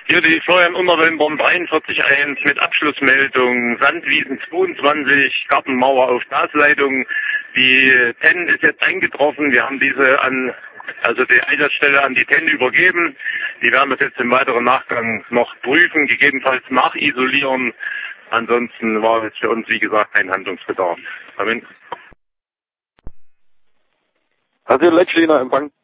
Hier die Florian Unterwellenborn 43.1 mit Abschlussmeldung, Sandwiesen 22, Gartenmauer auf Gasleitung. Die TEN ist jetzt eingetroffen. Wir haben diese die Einsatzstelle an die TEN übergeben. Die werden das jetzt im weiteren Nachgang noch prüfen, gegebenenfalls nachisolieren. Ansonsten war jetzt für uns, wie gesagt, kein Handlungsbedarf. Amen. Also Leitschliner Empfang.